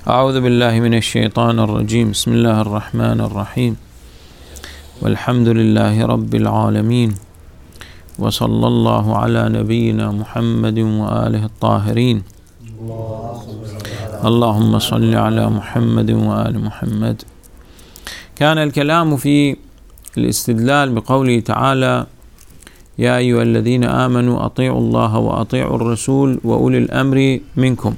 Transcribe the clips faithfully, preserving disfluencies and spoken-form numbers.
أعوذ بالله من الشيطان الرجيم. بسم الله الرحمن الرحيم، والحمد لله رب العالمين، وصلى الله على نبينا محمد وآله الطاهرين. اللهم صل على محمد وآل محمد. كان الكلام في الاستدلال بقوله تعالى: يا أيها الذين آمنوا أطيعوا الله وأطيعوا الرسول وأولي الأمر منكم.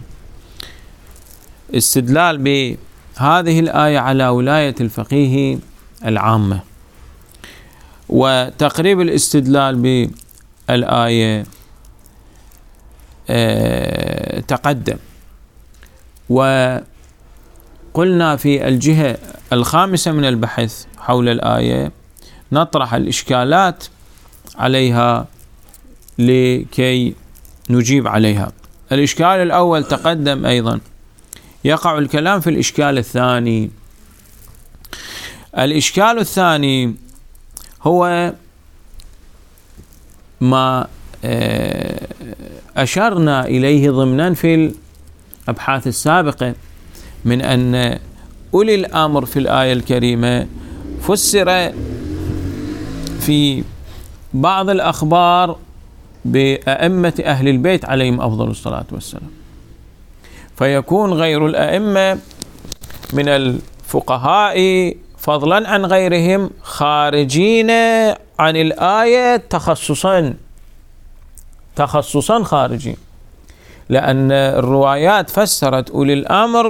استدلال بهذه الآية على ولاية الفقيه العامة، وتقريب الاستدلال بالآية تقدم، وقلنا في الجهة الخامسة من البحث حول الآية نطرح الإشكالات عليها لكي نجيب عليها. الإشكال الأول تقدم أيضا، يقع الكلام في الإشكال الثاني. الإشكال الثاني هو ما أشرنا إليه ضمنا في الأبحاث السابقة من أن أولي الأمر في الآية الكريمة فسر في بعض الأخبار بأئمة أهل البيت عليهم أفضل الصلاة والسلام، فيكون غير الأئمة من الفقهاء فضلا عن غيرهم خارجين عن الآية تخصصا تخصصا خارجي، لأن الروايات فسرت أولي الأمر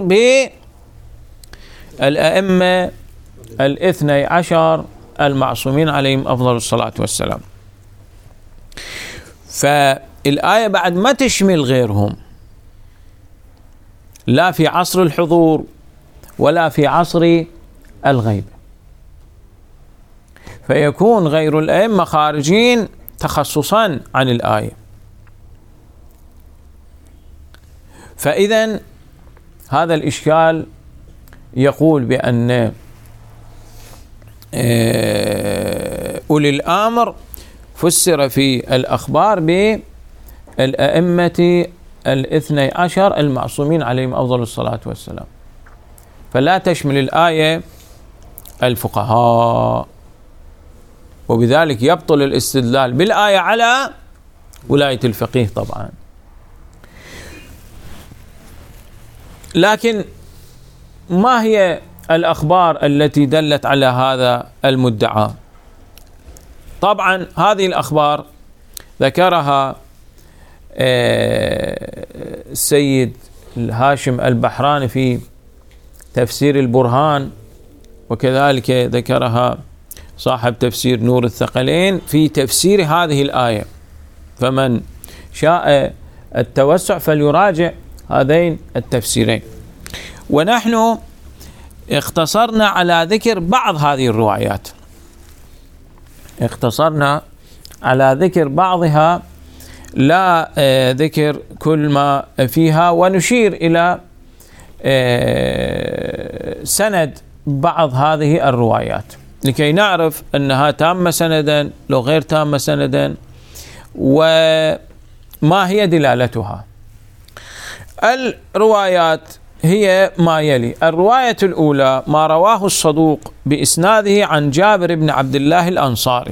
بالأئمة الاثني عشر المعصومين عليهم أفضل الصلاة والسلام، فالآية بعد ما تشمل غيرهم، لا في عصر الحضور ولا في عصر الغيبة، فيكون غير الأئمة خارجين تخصصا عن الآية. فإذا هذا الإشكال يقول بأن أولي الأمر فسر في الأخبار بالأئمة الاثني عشر المعصومين عليهم أفضل الصلاة والسلام، فلا تشمل الآية الفقهاء، وبذلك يبطل الاستدلال بالآية على ولاية الفقيه طبعا. لكن ما هي الأخبار التي دلت على هذا المدعى؟ طبعا هذه الأخبار ذكرها السيد هاشم البحراني في تفسير البرهان، وكذلك ذكرها صاحب تفسير نور الثقلين في تفسير هذه الآية، فمن شاء التوسع فليراجع هذين التفسيرين. ونحن اختصرنا على ذكر بعض هذه الروايات، اختصرنا على ذكر بعضها، لا ذكر كل ما فيها، ونشير إلى سند بعض هذه الروايات لكي نعرف أنها تامة سندا لو غير تامة سندا، وما هي دلالتها. الروايات هي ما يلي: الرواية الأولى ما رواه الصدوق بإسناده عن جابر بن عبد الله الأنصاري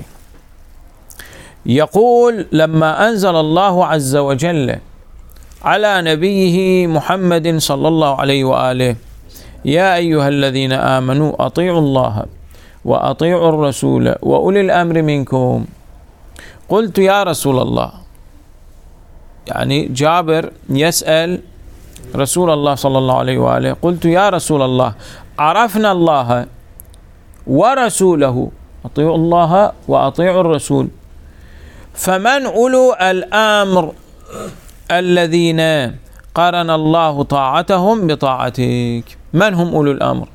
يقول: لما أنزل الله عز وجل على نبيه محمد صلى الله عليه وآله: يا أيها الذين آمنوا أطيعوا الله وأطيعوا الرسول وأولي الأمر منكم، قلت يا رسول الله، يعني جابر يسأل رسول الله صلى الله عليه وآله، قلت يا رسول الله عرفنا الله ورسوله، أطيعوا الله وأطيعوا الرسول، فمن أولو الأمر الذين قرن الله طاعتهم بطاعتك؟ من هم أولو الأمر؟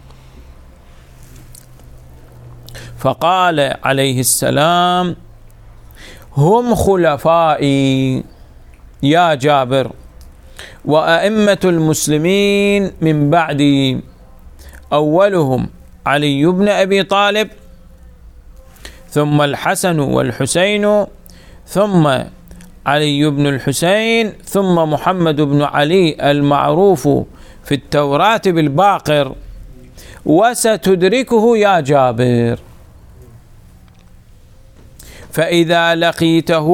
فقال عليه السلام: هم خلفائي يا جابر وأئمة المسلمين من بعدي، أولهم علي بن أبي طالب، ثم الحسن والحسين، ثم علي بن الحسين، ثم محمد بن علي المعروف في التوراة بالباقر وستدركه يا جابر، فإذا لقيته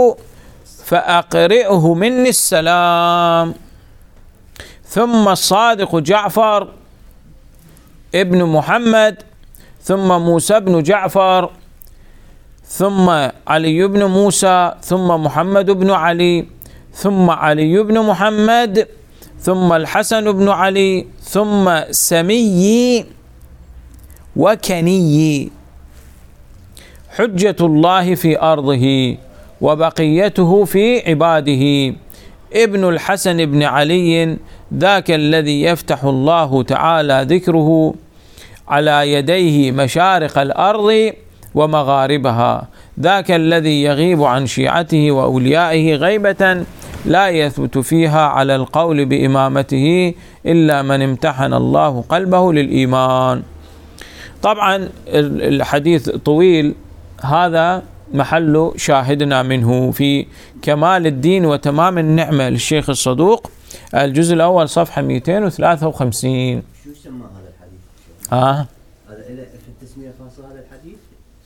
فأقرئه مني السلام. ثم الصادق جعفر ابن محمد، ثم موسى بن جعفر، ثم علي بن موسى، ثم محمد بن علي، ثم علي بن محمد، ثم الحسن بن علي، ثم سمي وكني، حجة الله في أرضه وبقيته في عباده، ابن الحسن بن علي، ذاك الذي يفتح الله تعالى ذكره على يديه مشارق الأرض ومغاربها، ذاك الذي يغيب عن شيعته وأوليائه غيبة لا يثبت فيها على القول بإمامته إلا من امتحن الله قلبه للإيمان. طبعا الحديث طويل، هذا محل شاهدنا منه في كمال الدين وتمام النعمة للشيخ الصدوق، الجزء الأول صفحة مئتين وثلاثة وخمسين. شو يسمى هذا الحديث؟ آه هذا في التسمية خاصة هذا الحديث؟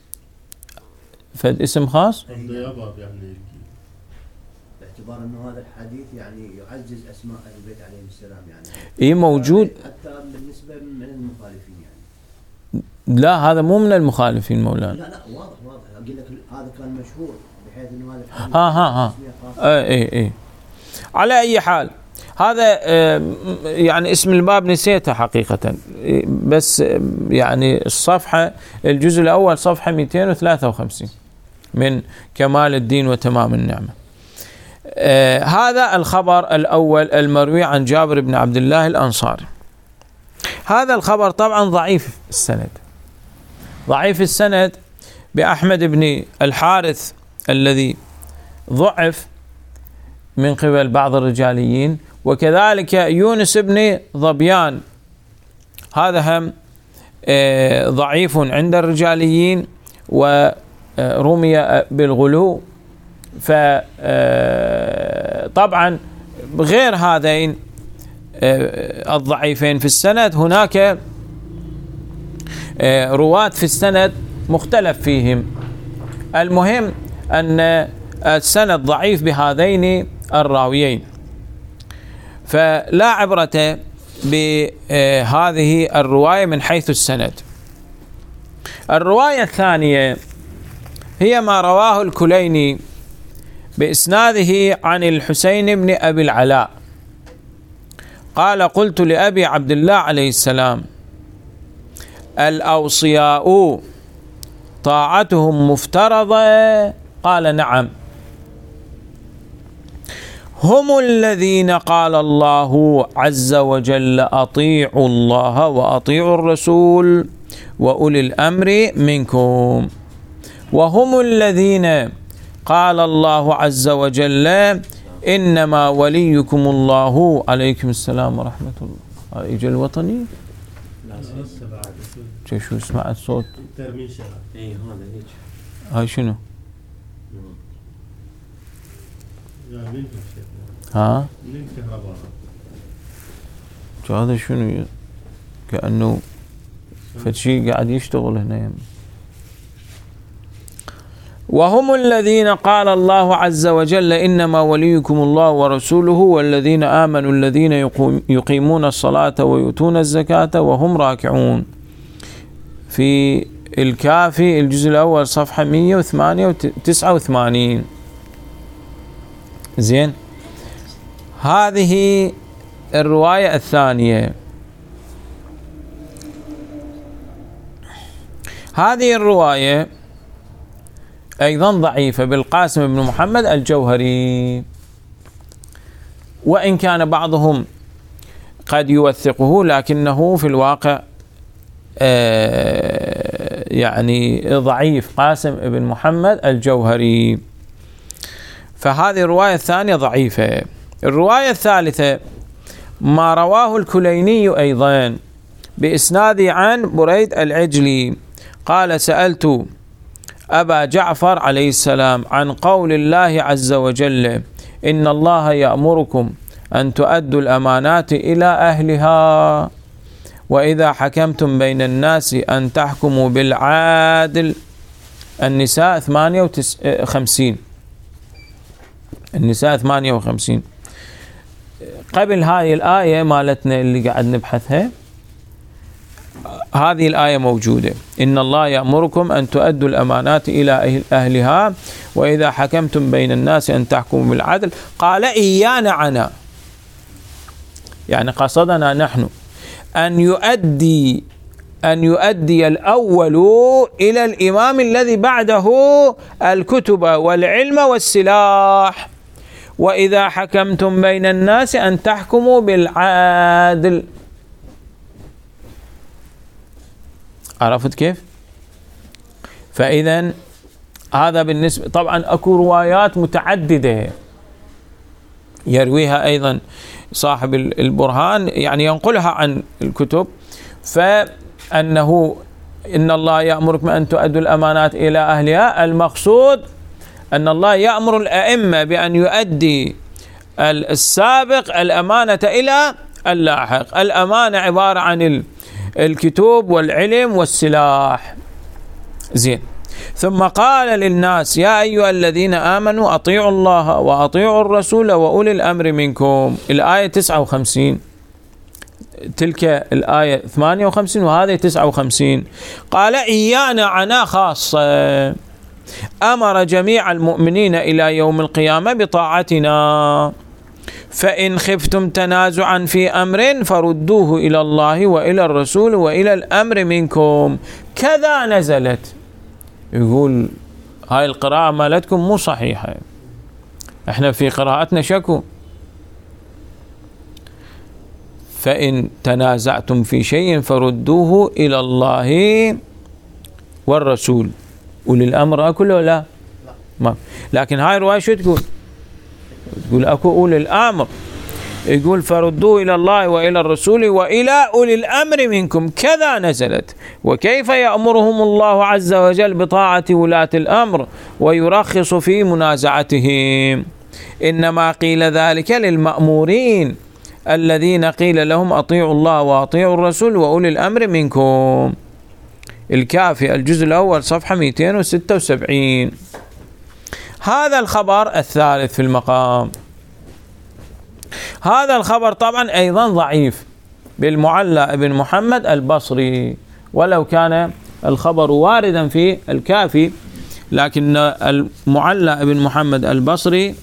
فد اسم خاص؟ يعني باعتبار انه هذا الحديث يعني يعزز اسماء اهل البيت عليهم السلام، يعني اي موجود حتى بالنسبة من المخالفين يعني. لا هذا مو من المخالفين مولانا. لا لا واضح واضح، اقول لك هذا كان مشهور بحيث انه هذا الحديث ها ها ها اي اي اي. على اي حال هذا يعني اسم الباب نسيته حقيقة، بس يعني الصفحة الجزء الأول صفحة مئتين وثلاثة وخمسين من كمال الدين وتمام النعمة. آه هذا الخبر الأول المروي عن جابر بن عبد الله الأنصاري. هذا الخبر طبعا ضعيف السند، ضعيف السند بأحمد بن الحارث الذي ضعف من قبل بعض الرجاليين، وكذلك يونس بن ظبيان هذا هم آه ضعيف عند الرجاليين ورمي بالغلو. فطبعا غير هذين الضعيفين في السند هناك رواة في السند مختلف فيهم. المهم أن السند ضعيف بهذين الراويين، فلا عبرة بهذه الرواية من حيث السند. الرواية الثانية هي ما رواه الكليني بإسناده عن الحسين بن أبي العلاء قال: قلت لأبي عبد الله عليه السلام: الأوصياء طاعتهم مفترضة؟ قال: نعم. هم الذين قال الله عز وجل: أطيعوا الله وأطيعوا الرسول وأولي الأمر منكم. وهم الذين قال الله عز وجل: إنما وليكم الله. عليكم السلام ورحمة الله. يجي الوطني شو اسمع الصوت؟ هاي شنو؟ ها؟ شو هذا شنو؟ كأنه فشي قاعد يشتغل هنا يم. وهم الذين قال الله عز وجل: إنما وليكم الله ورسوله والذين آمنوا الذين يقيمون الصلاة ويؤتون الزكاة وهم راكعون. في الكافي الجزء الأول صفحة مئة وثمانية وتسعة وثمانين. زين، هذه الرواية الثانية. هذه الرواية أيضا ضعيفة بالقاسم بن محمد الجوهري، وإن كان بعضهم قد يوثقه لكنه في الواقع آه يعني ضعيف، قاسم بن محمد الجوهري. فهذه الرواية الثانية ضعيفة. الرواية الثالثة ما رواه الكليني أيضا بإسناد عن بريد العجلي قال: سألت أبا جعفر عليه السلام عن قول الله عز وجل: إن الله يأمركم أن تؤدوا الأمانات إلى أهلها، وإذا حكمتم بين الناس أن تحكموا بالعدل. النساء ثمانية وخمسين. النساء ثمانية وخمسين. قبل هذه الآية مالتنا اللي قاعد نبحثها، هذه الآية موجودة: إن الله يأمركم أن تؤدوا الأمانات إلى أهلها وإذا حكمتم بين الناس أن تحكموا بالعدل. قال إيانا عنا، يعني قصدنا نحن أن يؤدي أن يؤدي الأول إلى الإمام الذي بعده الكتب والعلم والسلاح، وإذا حكمتم بين الناس أن تحكموا بالعدل. عرفت كيف؟ فإذا هذا بالنسبة، طبعا أكو روايات متعددة يرويها أيضا صاحب البرهان، يعني ينقلها عن الكتب، فأنه إن الله يأمركم أن تؤدوا الأمانات إلى أهلها، المقصود أن الله يأمر الأئمة بأن يؤدي السابق الأمانة إلى اللاحق. الأمانة عبارة عن الكتب والعلم والسلاح. زين. ثم قال للناس: يا أيها الذين آمنوا أطيعوا الله وأطيعوا الرسول وأولي الأمر منكم. الآية تسعة وخمسين، تلك الآية ثمانية وخمسين وهذه تسعة وخمسين. قال إيانا عنا خاصة، أمر جميع المؤمنين إلى يوم القيامة بطاعتنا، فإن خفتم تنازعا في أمر فردوه إلى الله وإلى الرسول وإلى الأمر منكم. كذا نزلت. يقول هاي القراءة مالتكم مو صحيحة، احنا في قراءتنا شكو. فإن تنازعتم في شيء فردوه إلى الله والرسول. أولي الأمر أكو لا؟ ما. لكن هاي الرواية شو تقول؟ تقول أكو أولي الأمر، يقول فردوه إلى الله وإلى الرسول وإلى أولي الأمر منكم. كذا نزلت. وكيف يأمرهم الله عز وجل بطاعة ولاة الأمر ويرخص في منازعتهم؟ إنما قيل ذلك للمأمورين الذين قيل لهم أطيعوا الله وأطيعوا الرسول وأولي الأمر منكم. الكافي الجزء الأول صفحة مئتين وستة وسبعين. هذا الخبر الثالث في المقام. هذا الخبر طبعا أيضا ضعيف بالمعلى ابن محمد البصري، ولو كان الخبر واردا في الكافي، لكن المعلى ابن محمد البصري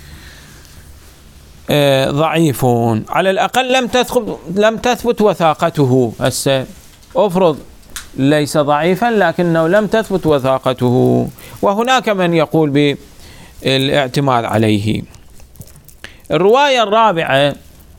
ضعيف، على الأقل لم تثبت لم تثبت وثاقته. هسه أفرض ليس ضعيفا لكنه لم تثبت وثاقته، وهناك من يقول بالاعتماد عليه. الرواية الرابعة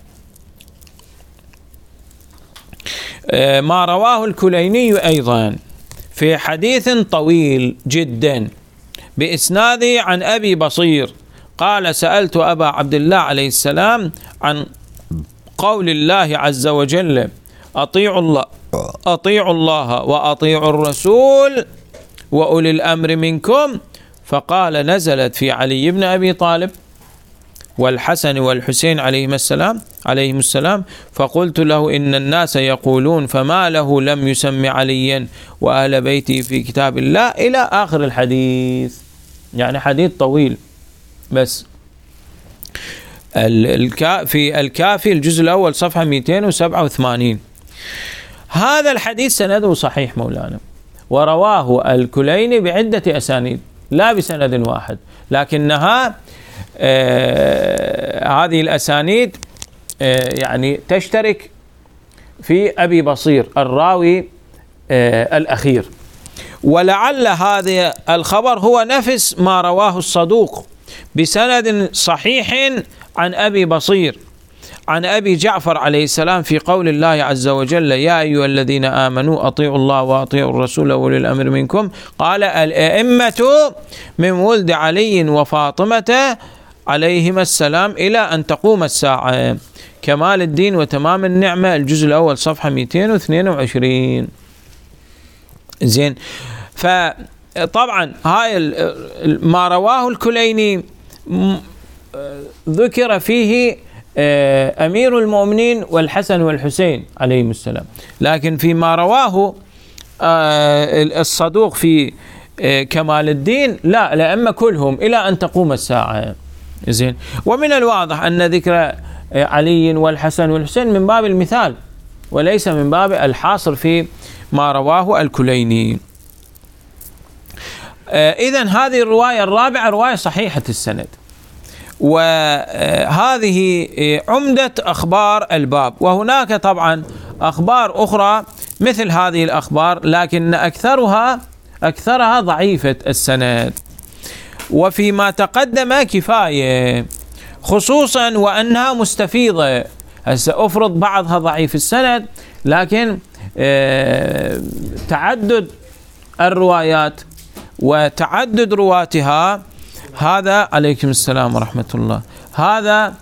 ما رواه الكليني أيضا في حديث طويل جدا بإسناده عن أبي بصير قال: سألت أبا عبد الله عليه السلام عن قول الله عز وجل: أطيعوا الله أطيعوا الله وأطيعوا الرسول وأولي الأمر منكم، فقال: نزلت في علي بن أبي طالب والحسن والحسين عليهما السلام عليهم السلام. فقلت له: إن الناس يقولون فما له لم يسمي عليا وأهل بيتي في كتاب الله، إلى آخر الحديث. يعني حديث طويل. بس في الكافي الجزء الأول صفحة مئتين وسبعة وثمانين. هذا الحديث سنده صحيح مولانا، ورواه الكليني بعدة أسانيد لا بسند واحد، لكنها آه هذه الأسانيد آه يعني تشترك في أبي بصير الراوي آه الأخير. ولعل هذا الخبر هو نفس ما رواه الصدوق بسند صحيح عن أبي بصير عن أبي جعفر عليه السلام في قول الله عز وجل: يا أيها الذين آمنوا أطيعوا الله وأطيعوا الرسول وأولي الأمر منكم. قال: الأئمة من ولد علي وفاطمة عليهما السلام إلى أن تقوم الساعة. كمال الدين وتمام النعمة الجزء الأول صفحة مئتين واثنين وعشرين. زين. فطبعا هاي ما رواه الكليني ذكر فيه أمير المؤمنين والحسن والحسين عليهم السلام. لكن فيما رواه الصدوق في كمال الدين لا، الأئمة كلهم إلى أن تقوم الساعة. زين. ومن الواضح أن ذكر علي والحسن والحسين من باب المثال وليس من باب الحاصر في ما رواه الكليني. إذن هذه الرواية الرابعة رواية صحيحة السند، وهذه عمدة أخبار الباب. وهناك طبعا أخبار أخرى مثل هذه الأخبار لكن أكثرها أكثرها ضعيفة السند، وفيما تقدم كفاية، خصوصا وأنها مستفيضة. هسه أفرض بعضها ضعيف السند لكن تعدد الروايات وتعدد رواتها، هذا عليكم السلام ورحمة الله، هذا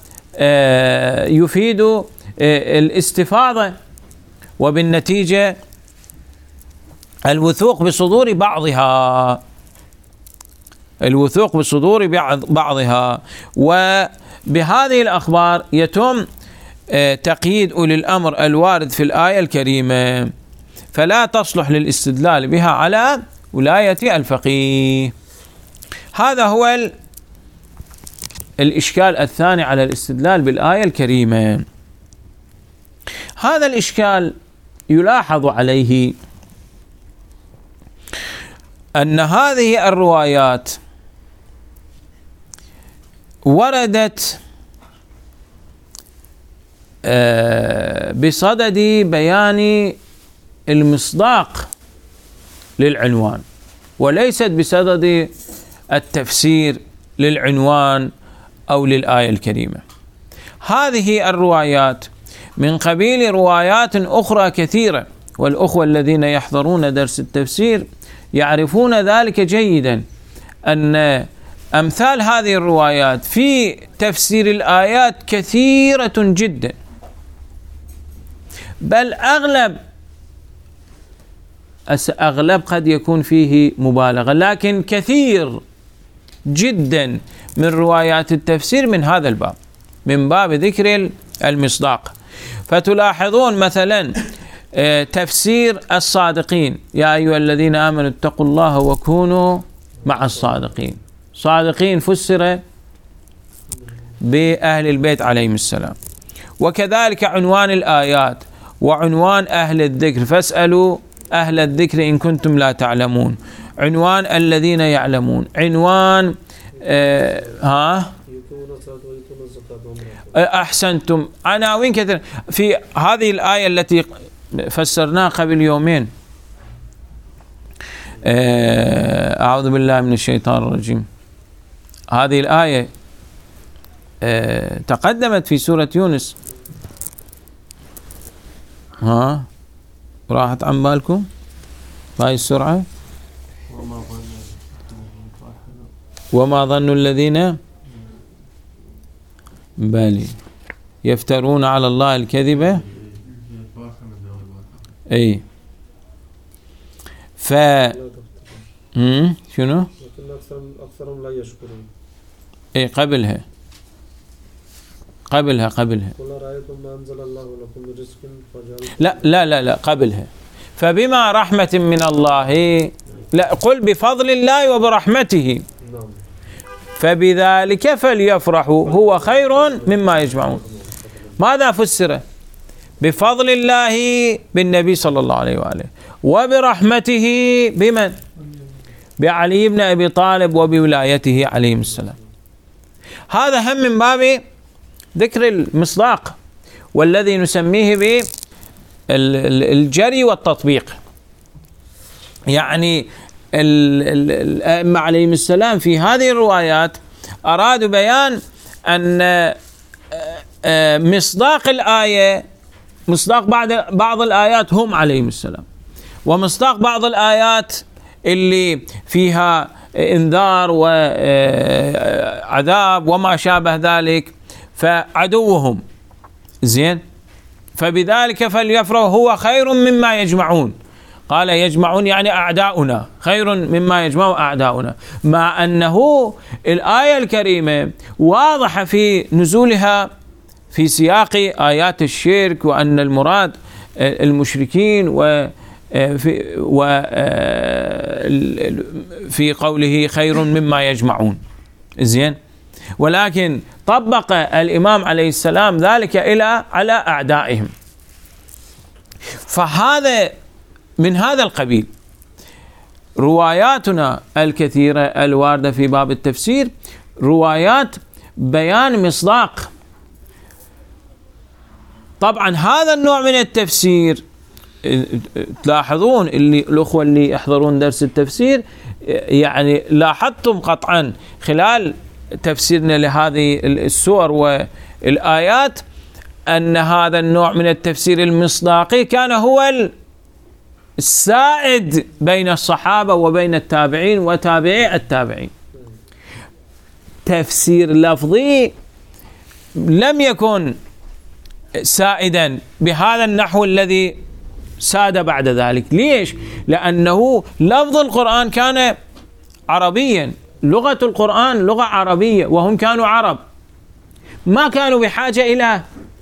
يفيد الاستفاضة وبالنتيجة الوثوق بصدور بعضها الوثوق بصدور بعضها وبهذه الأخبار يتم تقييد أولي الأمر الوارد في الآية الكريمة، فلا تصلح للاستدلال بها على ولاية الفقيه. هذا هو الإشكال الثاني على الاستدلال بالآية الكريمة. هذا الإشكال يلاحظ عليه أن هذه الروايات وردت بصدد بيان المصداق للعنوان وليست بصدد التفسير للعنوان أو للآية الكريمة. هذه الروايات من قبيل روايات أخرى كثيرة، والأخوة الذين يحضرون درس التفسير يعرفون ذلك جيدا، أن أمثال هذه الروايات في تفسير الآيات كثيرة جدا، بل أغلب أغلب قد يكون فيه مبالغة، لكن كثير جدا من روايات التفسير من هذا الباب، من باب ذكر المصداق. فتلاحظون مثلا تفسير الصادقين، يا أيها الذين آمنوا اتقوا الله وكونوا مع الصادقين. صادقين فسر بأهل البيت عليهم السلام. وكذلك عنوان الآيات وعنوان أهل الذكر، فاسألوا أهل الذكر إن كنتم لا تعلمون. عنوان الذين يعلمون. عنوان آه ها أحسنتم. عناوين كثير في هذه الآية التي فسرناها قبل يومين. آه أعوذ بالله من الشيطان الرجيم. هذه الآية آه تقدمت في سورة يونس. ها راحت عن بالكم بهاي السرعة؟ وما ظن الذين بالي يفترون على الله الكذبة. اي ف امم شنو؟ اكثرهم لا يشكرون. اي قبلها قبلها قبلها لا لا لا لا قبلها. فبما رحمة من الله، لا قل بفضل الله وبرحمته فبذلك فليفرحوا هو خير مما يجمعون. ماذا فسر؟ بفضل الله بالنبي صلى الله عليه وآله، وبرحمته بمن؟ بعلي بن أبي طالب وبولايته عليه السلام. هذا هم من باب ذكر المصداق والذي نسميه بالجري والتطبيق. يعني الأئمة عليهم السلام في هذه الروايات أرادوا بيان أن مصداق الآية، مصداق بعض بعض الآيات هم عليهم السلام، ومصداق بعض الآيات اللي فيها انذار وعذاب وما شابه ذلك فعدوهم. زين. فبذلك فليفرحوا هو خير مما يجمعون. قال يجمعون يعني أعداؤنا، خير مما يجمع أعداؤنا، مع أنه الآية الكريمة واضحة في نزولها في سياق آيات الشرك وأن المراد المشركين و في وفي قوله خير مما يجمعون. زين، ولكن طبق الإمام عليه السلام ذلك إلى على أعدائهم. فهذا من هذا القبيل رواياتنا الكثيرة الواردة في باب التفسير روايات بيان مصداق. طبعا هذا النوع من التفسير تلاحظون اللي الأخوة اللي يحضرون درس التفسير يعني لاحظتم قطعا خلال تفسيرنا لهذه السور والآيات أن هذا النوع من التفسير المصداقي كان هو السائد بين الصحابة وبين التابعين وتابعي التابعين. تفسير لفظي لم يكن سائدا بهذا النحو الذي ساد بعد ذلك. ليش؟ لأنه لفظ القرآن كان عربيا، لغة القرآن لغة عربية، وهم كانوا عرب، ما كانوا بحاجة إلى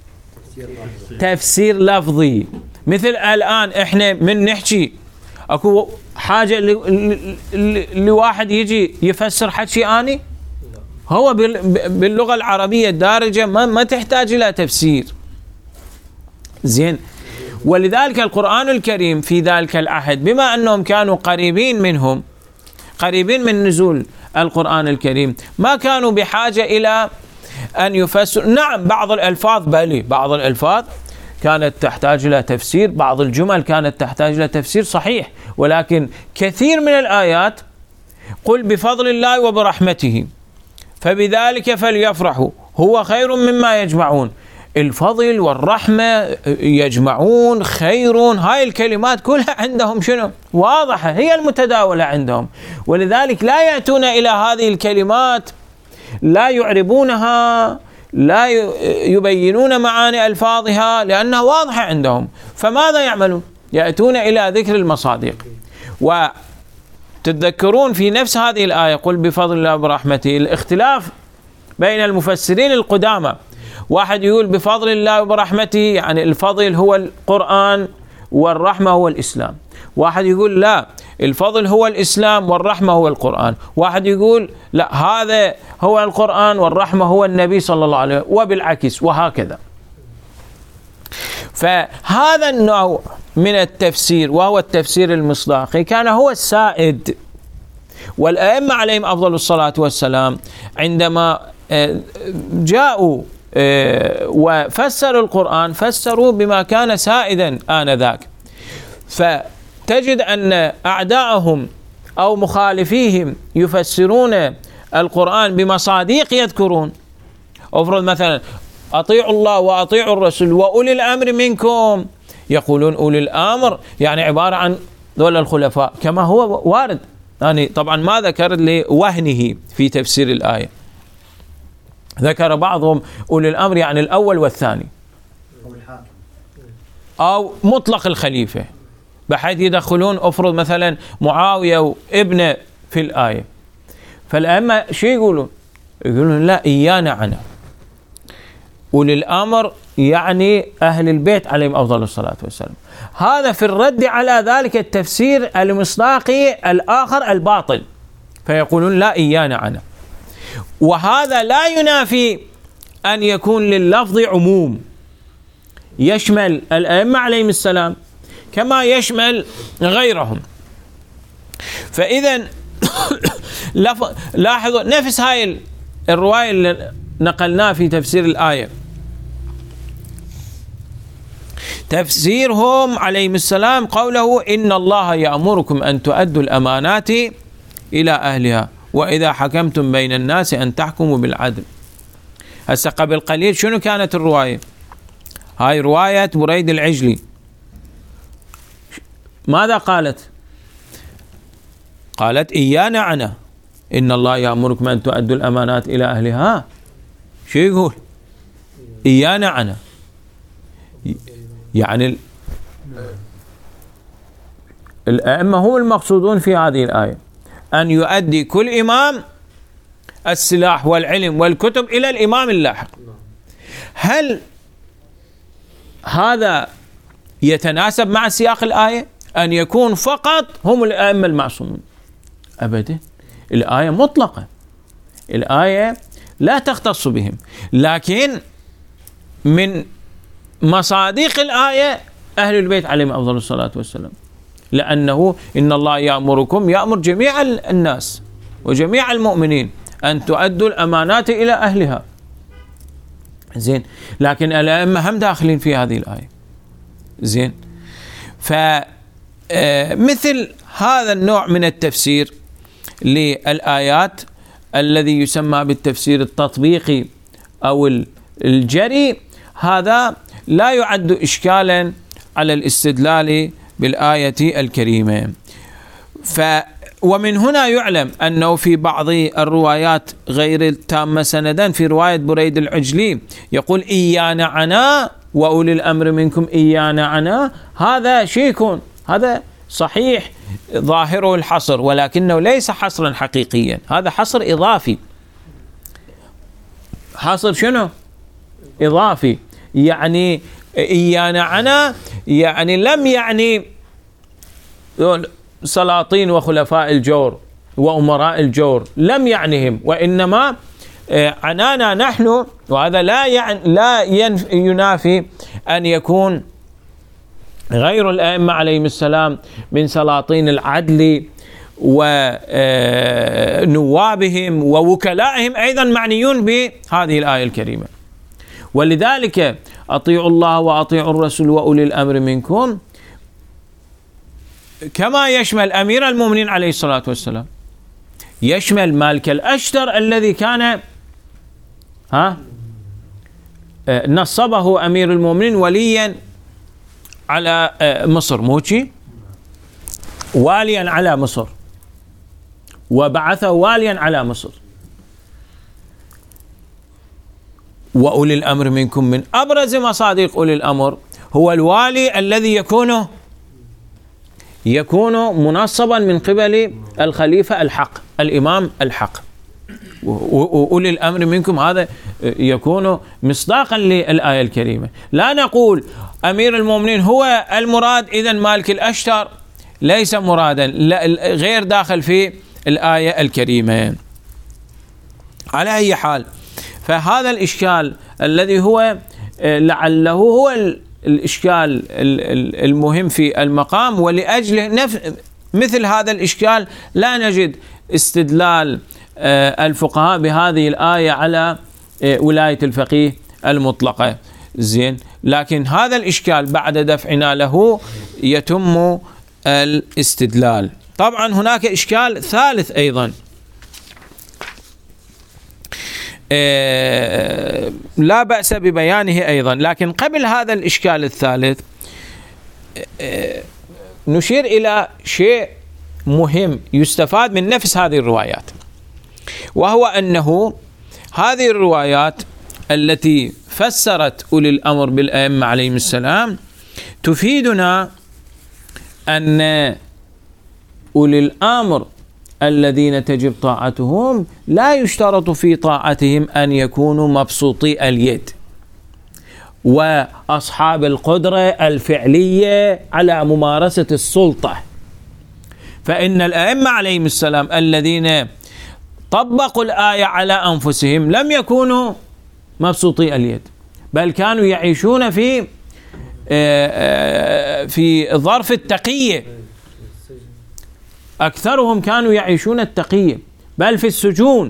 تفسير لفظي. مثل الآن إحنا من نحكي أكو حاجة لواحد يجي يفسر حكي آني، هو باللغة العربية الدارجة ما, ما تحتاج إلى تفسير. زين، ولذلك القرآن الكريم في ذلك العهد بما أنهم كانوا قريبين منهم، قريبين من نزول القرآن الكريم، ما كانوا بحاجة إلى أن يفسر. نعم بعض الألفاظ بلي، بعض الألفاظ كانت تحتاج إلى تفسير، بعض الجمل كانت تحتاج إلى تفسير صحيح، ولكن كثير من الآيات قل بفضل الله وبرحمته فبذلك فليفرحوا هو خير مما يجمعون. الفضل والرحمة يجمعون خيرون، هاي الكلمات كلها عندهم شنو؟ واضحة، هي المتداولة عندهم، ولذلك لا يأتون إلى هذه الكلمات، لا يعربونها، لا يبينون معاني ألفاظها لأنها واضحة عندهم. فماذا يعملون؟ يأتون إلى ذكر المصادق. وتتذكرون في نفس هذه الآية قل بفضل الله وبرحمته الاختلاف بين المفسرين القدامى، واحد يقول بفضل الله وبرحمته يعني الفضل هو القرآن والرحمة هو الإسلام، واحد يقول لا الفضل هو الإسلام والرحمة هو القرآن، واحد يقول لا هذا هو القرآن والرحمة هو النبي صلى الله عليه وسلم، وبالعكس، وهكذا. فهذا النوع من التفسير وهو التفسير المصداقي كان هو السائد. والأئمة عليهم أفضل الصلاة والسلام عندما جاءوا وفسروا القرآن فسروا بما كان سائدا آنذاك. فتجد أن أعداءهم أو مخالفيهم يفسرون القرآن بمصادق يذكرون. أفرض مثلا أطيعوا الله وأطيعوا الرسول وأولي الأمر منكم، يقولون أولي الأمر يعني عبارة عن دول الخلفاء كما هو وارد، يعني طبعا ما ذكر لوهنه في تفسير الآية، ذكر بعضهم أولي الأمر يعني الأول والثاني أو مطلق الخليفة، بحيث يدخلون أفرض مثلا معاوية وابنه في الآية. فالأئمة شو يقولون؟ يقولون لا إيانا عنا، أولي الأمر يعني أهل البيت عليهم أفضل الصلاة والسلام. هذا في الرد على ذلك التفسير المصداقي الآخر الباطل، فيقولون لا إيانا عنا. وهذا لا ينافي أن يكون لللفظ عموم يشمل الأئمة عليهم السلام كما يشمل غيرهم. فإذا لاحظوا نفس هاي الرواية اللي نقلناها في تفسير الآية، تفسيرهم عليهم السلام قوله إن الله يأمركم أن تؤدوا الأمانات إلى أهلها وإذا حكمتم بين الناس أن تحكموا بالعدل. هسه قبل قليل شنو كانت الرواية؟ هاي رواية بريد العجلي، ماذا قالت؟ قالت إيانا عنا، إن الله يأمركم أن تؤدوا الأمانات إلى أهلها. شو يقول؟ إيانا عنا، يعني الأئمة هم المقصودون في هذه الآية، أن يؤدي كل إمام السلاح والعلم والكتب إلى الإمام اللاحق. هل هذا يتناسب مع سياق الآية أن يكون فقط هم الأئمة المعصومون؟ أبدا، الآية مطلقة، الآية لا تختص بهم، لكن من مصادق الآية أهل البيت عليهم أفضل الصلاة والسلام، لأنه إن الله يأمركم، يأمر جميع الناس وجميع المؤمنين أن تؤدوا الأمانات إلى أهلها. زين، لكن الأئمة هم داخلين في هذه الآية. زين، فمثل هذا النوع من التفسير للآيات الذي يسمى بالتفسير التطبيقي أو الجري، هذا لا يعد إشكالا على الاستدلال بالآية الكريمة. ف ومن هنا يعلم أنه في بعض الروايات غير التامة سندا، في رواية بريد العجلي يقول إيانا عنا وأولي الأمر منكم إيانا عنا، هذا شيك، هذا صحيح ظاهره الحصر، ولكنه ليس حصرا حقيقيا، هذا حصر إضافي. حصر شنو؟ إضافي، يعني إيانا عنا يعني لم يعني سلاطين وخلفاء الجور وأمراء الجور، لم يعنهم، وإنما عنانا نحن، وهذا لا يعني لا ينافي أن يكون غير الأئمة عليهم السلام من سلاطين العدل ونوابهم ووكلائهم أيضا معنيون بهذه الآية الكريمة. ولذلك أطيعوا الله وأطيعوا الرسول وأولي الأمر منكم كما يشمل أمير المؤمنين عليه الصلاة والسلام، يشمل مالك الأشتر الذي كان ها نصبه أمير المؤمنين وليا على مصر، موشي واليا على مصر، وبعثه واليا على مصر. وأولي الأمر منكم من أبرز مصادق أولي الأمر هو الوالي الذي يكون يكون منصبا من قبل الخليفة الحق، الإمام الحق. وأولي الأمر منكم هذا يكون مصداقا للآية الكريمة. لا نقول أمير المؤمنين هو المراد إذن مالك الأشتر ليس مرادا، غير داخل في الآية الكريمة. على أي حال، فهذا الإشكال الذي هو لعله هو الإشكال المهم في المقام، ولأجله نف... مثل هذا الإشكال لا نجد استدلال الفقهاء بهذه الآية على ولاية الفقيه المطلقة. زين، لكن هذا الإشكال بعد دفعنا له يتم الاستدلال. طبعا هناك إشكال ثالث أيضا لا بأس ببيانه أيضا، لكن قبل هذا الإشكال الثالث نشير إلى شيء مهم يستفاد من نفس هذه الروايات، وهو أنه هذه الروايات التي فسرت أولي الأمر بالأئمة عليهم السلام تفيدنا أن أولي الأمر الذين تجب طاعتهم لا يشترط في طاعتهم أن يكونوا مبسوطي اليد وأصحاب القدرة الفعلية على ممارسة السلطة. فإن الأئمة عليهم السلام الذين طبقوا الآية على أنفسهم لم يكونوا مبسوطي اليد، بل كانوا يعيشون في في ظرف التقية، أكثرهم كانوا يعيشون التقية بل في السجون.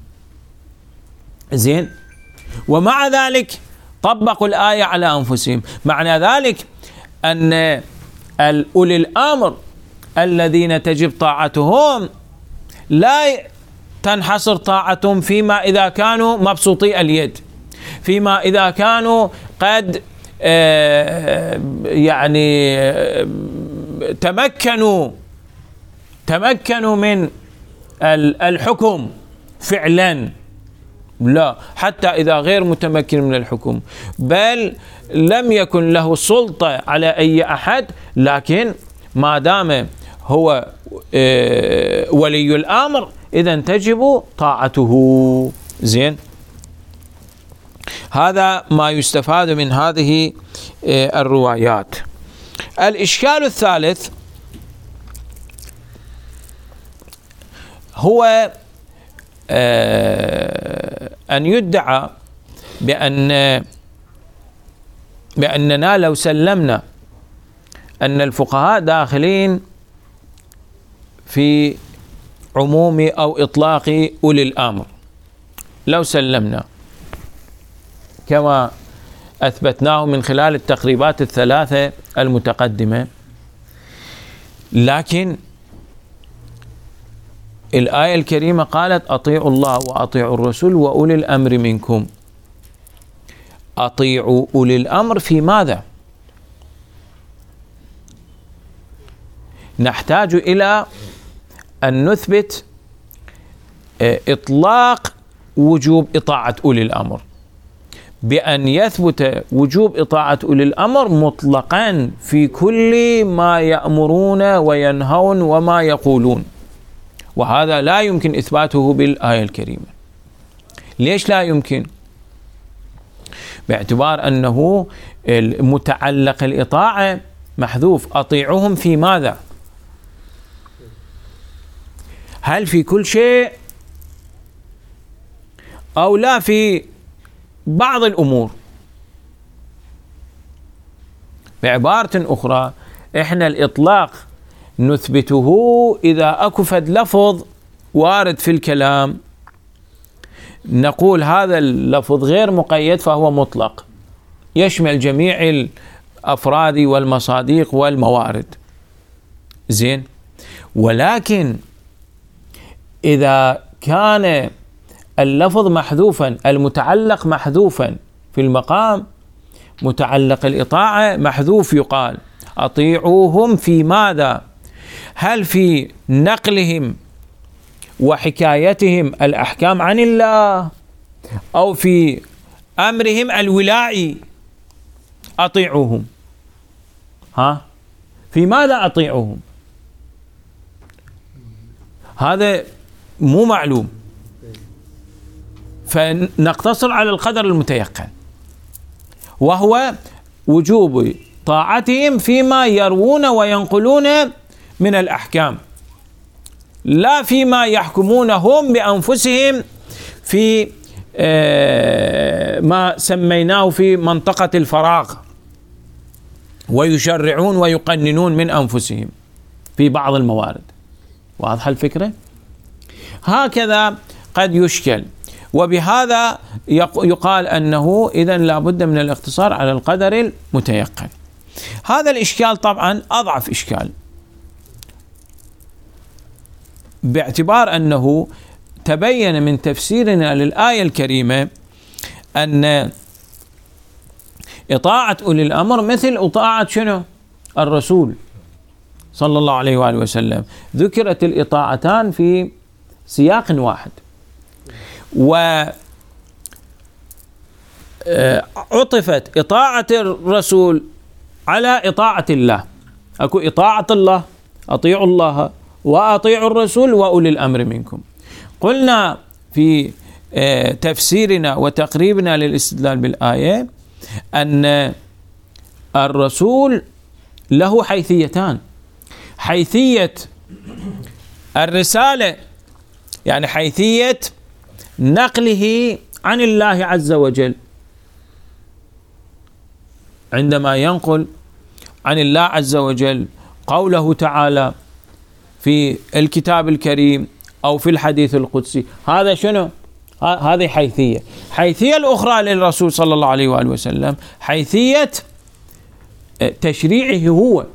زين، ومع ذلك طبقوا الآية على أنفسهم. معنى ذلك أن أولي الأمر الذين تجب طاعتهم لا تنحصر طاعتهم فيما إذا كانوا مبسوطي اليد، فيما إذا كانوا قد يعني تمكنوا تمكنوا من الحكم فعلا، لا، حتى إذا غير متمكن من الحكم بل لم يكن له سلطة على أي أحد، لكن ما دام هو ولي الأمر إذن تجب طاعته. زين، هذا ما يستفاد من هذه الروايات. الإشكال الثالث هو أن يدعى بأن بأننا لو سلمنا أن الفقهاء داخلين في عموم أو إطلاق أولي الأمر، لو سلمنا كما أثبتناه من خلال التقريبات الثلاثة المتقدمة، لكن الآية الكريمة قالت أطيعوا الله وأطيعوا الرسول وأولي الأمر منكم. أطيعوا أولي الأمر في ماذا؟ نحتاج إلى أن نثبت إطلاق وجوب إطاعة أولي الأمر، بأن يثبت وجوب إطاعة أولي الأمر مطلقا في كل ما يأمرون وينهون وما يقولون، وهذا لا يمكن إثباته بالآية الكريمة. ليش لا يمكن؟ باعتبار أنه متعلق الإطاعة محذوف. أطيعهم في ماذا؟ هل في كل شيء أو لا في بعض الأمور؟ بعبارة أخرى، إحنا الإطلاق نثبته إذا أكفد لفظ وارد في الكلام، نقول هذا اللفظ غير مقيد فهو مطلق يشمل جميع الأفراد والمصادق والموارد. زين، ولكن إذا كان اللفظ محذوفا، المتعلق محذوفا في المقام، متعلق الإطاعة محذوف، يقال أطيعوهم في ماذا؟ هل في نقلهم وحكايتهم الأحكام عن الله، أو في أمرهم الولائي؟ أطيعوهم، ها في ماذا أطيعوهم؟ هذا مو معلوم، فنقتصر على القدر المتيقن، وهو وجوب طاعتهم فيما يروون وينقلون من الأحكام، لا فيما يحكمون هم بأنفسهم في ما سميناه في منطقة الفراغ، ويشرعون ويقننون من أنفسهم في بعض الموارد. واضحة الفكرة؟ هكذا قد يشكل، وبهذا يقال أنه إذن لا بد من الاقتصار على القدر المتيقن. هذا الإشكال طبعا أضعف إشكال، باعتبار أنه تبين من تفسيرنا للآية الكريمة أن إطاعة أولي الأمر مثل إطاعة شنو؟ الرسول صلى الله عليه وآله وسلم. ذكرت الإطاعتان في سياق واحد، وعطفت إطاعة الرسول على إطاعة الله. أكو إطاعة الله، أطيعوا الله وأطيعوا الرسول وأولي الأمر منكم. قلنا في تفسيرنا وتقريبنا للاستدلال بالآية أن الرسول له حيثيتان: حيثية الرسالة، يعني حيثية نقله عن الله عز وجل، عندما ينقل عن الله عز وجل قوله تعالى في الكتاب الكريم أو في الحديث القدسي، هذا شنو؟ هذه حيثية. حيثية الأخرى للرسول صلى الله عليه وآله وسلم حيثية تشريعه هو،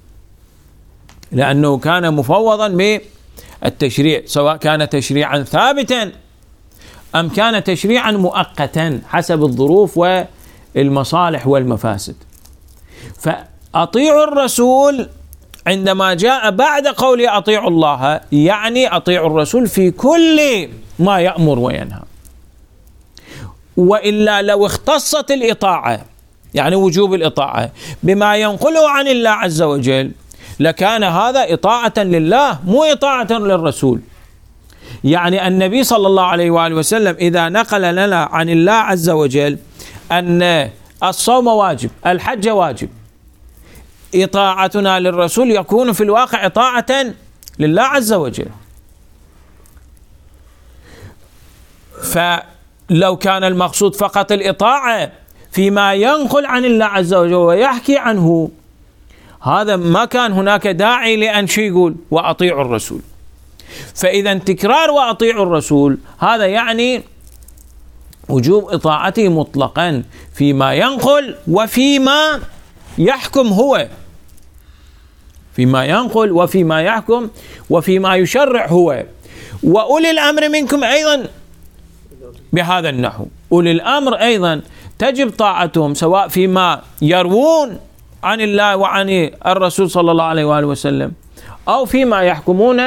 لأنه كان مفوضا بالتشريع، سواء كان تشريعا ثابتا أم كان تشريعا مؤقتا حسب الظروف والمصالح والمفاسد. فأطيعوا الرسول عندما جاء بعد قول أطيعوا الله، يعني أطيعوا الرسول في كل ما يأمر وينهى. وإلا لو اختصت الإطاعة، يعني وجوب الإطاعة، بما ينقله عن الله عز وجل، لكان هذا إطاعة لله مو إطاعة للرسول. يعني النبي صلى الله عليه وآله وسلم إذا نقل لنا عن الله عز وجل أن الصوم واجب، الحج واجب، إطاعتنا للرسول يكون في الواقع طاعة لله عز وجل. فلو كان المقصود فقط الإطاعة فيما ينقل عن الله عز وجل ويحكي عنه، هذا ما كان هناك داعي لأن شيء يقول وأطيعوا الرسول. فإذا تكرار وأطيعوا الرسول هذا يعني وجوب إطاعته مطلقا فيما ينقل وفيما يحكم هو، فيما ينقل وفيما يحكم وفيما يشرع هو. وأولي الأمر منكم أيضا بهذا النحو، أولي الأمر أيضا تجب طاعتهم سواء فيما يروون عن الله وعن الرسول صلى الله عليه وآله وسلم أو فيما يحكمون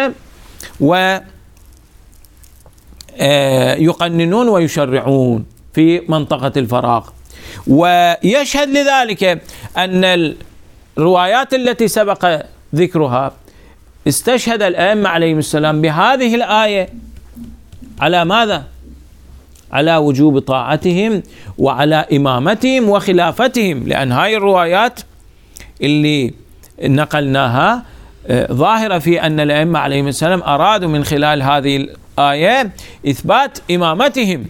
ويقننون ويشرعون في منطقة الفراغ. ويشهد لذلك أن الروايات التي سبق ذكرها استشهد الأئمة عليهم السلام بهذه الآية على ماذا؟ على وجوب طاعتهم وعلى إمامتهم وخلافتهم، لأن هاي الروايات اللي نقلناها ظاهرة في أن الأئمة عليهم السلام أرادوا من خلال هذه الآية إثبات إمامتهم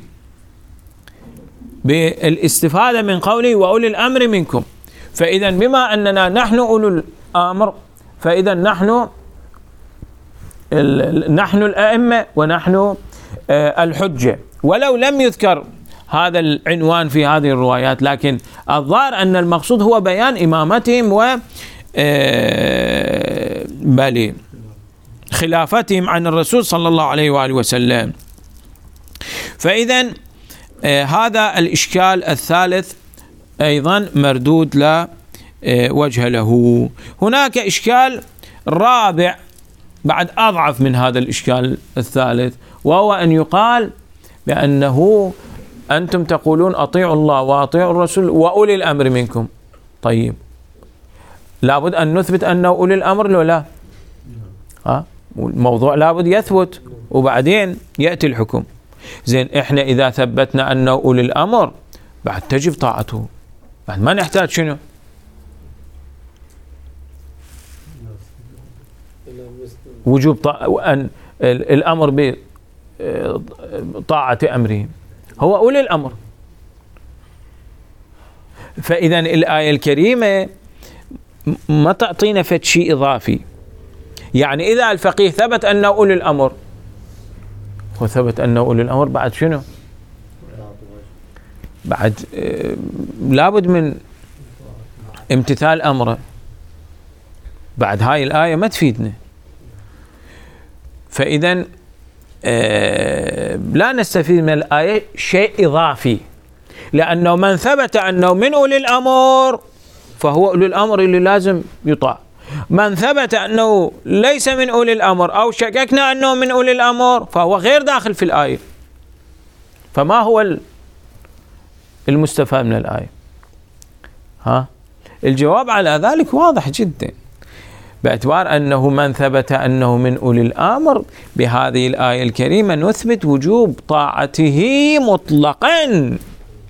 بالاستفادة من قوله وأولي الأمر منكم. فإذا بما أننا نحن أولو الأمر فإذا نحن نحن الأئمة ونحن الحجة، ولو لم يذكر هذا العنوان في هذه الروايات، لكن الظاهر أن المقصود هو بيان إمامتهم و بل خلافتهم عن الرسول صلى الله عليه وآله وسلم. فإذا هذا الإشكال الثالث أيضا مردود لا وجه له. هناك إشكال رابع بعد أضعف من هذا الإشكال الثالث، وهو أن يقال بأنه أنتم تقولون أطيعوا الله وأطيعوا الرسول وأولي الأمر منكم. طيب لابد أن نثبت أنه أولي الأمر لو لا؟ ها؟ الموضوع لابد يثبت وبعدين يأتي الحكم. زين إحنا إذا ثبتنا أنه أولي الأمر بعد تجب طاعته، بعد ما نحتاج شنو؟ وجوب طاعة أن الأمر بطاعة أمرهم هو أولي الأمر. فإذا الآية الكريمة ما تعطينا فد شيء إضافي. يعني إذا الفقيه ثبت أنه أولي الأمر وثبت أنه أولي الأمر بعد شنو؟ بعد آه لابد من امتثال أمره. بعد هاي الآية ما تفيدنا. فإذا آه لا نستفيد من الآية شيء إضافي، لأنه من ثبت أنه من أولي الأمر فهو أولي الأمر اللي لازم يطاع. من ثبت أنه ليس من أولي الأمر أو شككنا أنه من أولي الأمر فهو غير داخل في الآية. فما هو المستفاد من الآية؟ ها؟ الجواب على ذلك واضح جدا، باعتبار أنه من ثبت أنه من أولي الأمر بهذه الآية الكريمة نثبت وجوب طاعته مطلقا.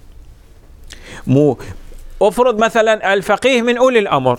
مو أفرض مثلا الفقيه من أولي الأمر،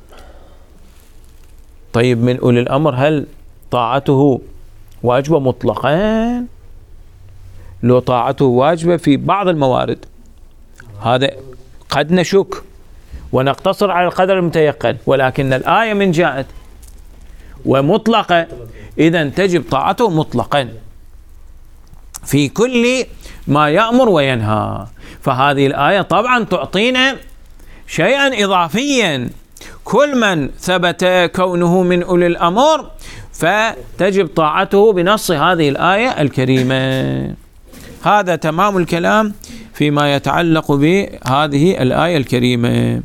طيب من أولي الأمر هل طاعته واجبة مطلقا؟ لو طاعته واجبة في بعض الموارد هذا قد نشك ونقتصر على القدر المتيقن، ولكن الآية من جاءت ومطلقة إذن تجب طاعته مطلقا في كل ما يأمر وينهى. فهذه الآية طبعا تعطينا شيئا إضافيا، كل من ثبت كونه من أولي الأمر فتجب طاعته بنص هذه الآية الكريمة. هذا تمام الكلام فيما يتعلق بهذه الآية الكريمة،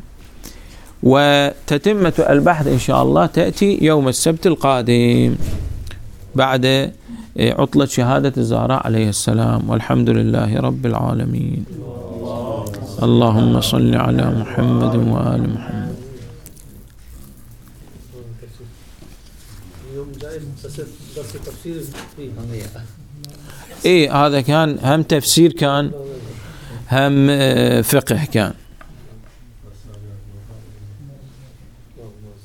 وتتمة البحث إن شاء الله تأتي يوم السبت القادم بعد عطلة شهادة الزهراء عليه السلام. والحمد لله رب العالمين. اللهم صل على محمد وآل محمد. إيه هذا كان هم تفسير كان هم فقه كان.